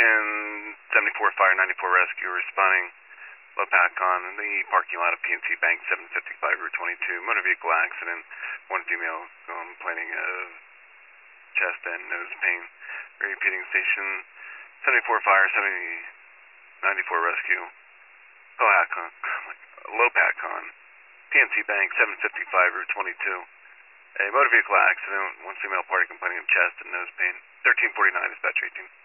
station, 74 Fire, 94 Rescue, responding. Low pack on the parking lot of PNC Bank, 755 Route 22. Motor vehicle accident. One female complaining of chest and nose pain. Repeating station, 74 Fire, 94 Rescue. Low pack on PNC Bank, 755 Route 22. A motor vehicle accident. One female party complaining of chest and nose pain. 1349 dispatch 18.